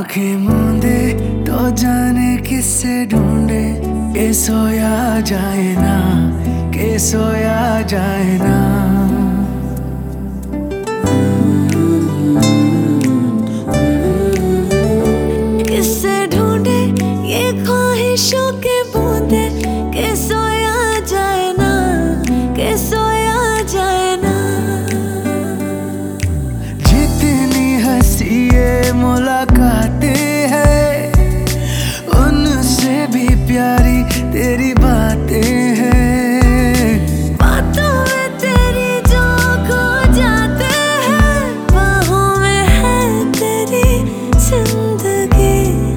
आंखें मूंदे तो जाने किससे ढूंढे, के सोया जाए ना, के सोया जाए ना। किससे ढूंढे ये ख्वाहिशों के बूंदे, के सोया जाए ना, के सोया जाए ना। जितनी हंसी ये मुलाकातें हैं, उनसे भी प्यारी तेरी बातें हैं। बातों में तेरी जो खो जाते हैं, बाहों में है तेरी जिंदगी।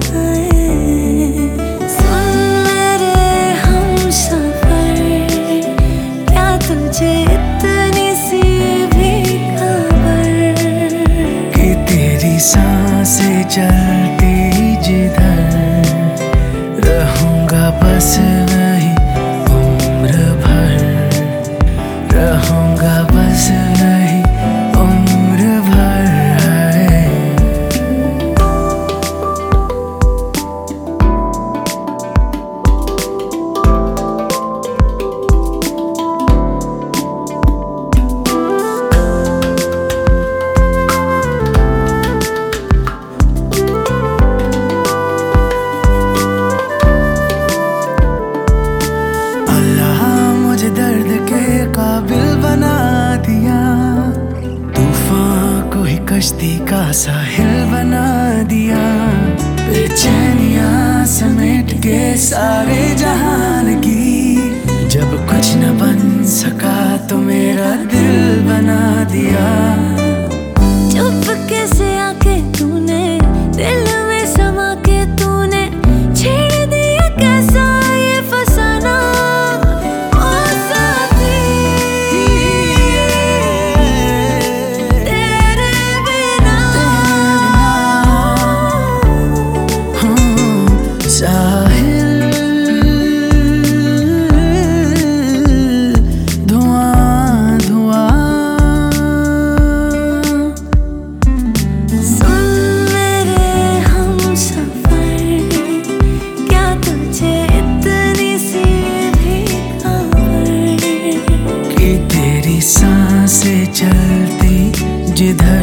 सुन मेरे हमसफर, क्या तुझे इतनी सी भी खबर कि तेरी सांसें चलती जिधर, रहूंगा बस वही उम्र भर, रहूंगा बस वही उम्र भर है। दर्द के काबिल बना दिया, तूफान को ही कश्ती का साहिल बना दिया। बेचैनियां समेट के सारे जहान की, जब कुछ न बन सका तो मेरा दिल बना दिया। चुपके से आके तूने दिल में समा के तूने छेड़ दिया कैसा ये फसाना। सांसें चलती जिधर,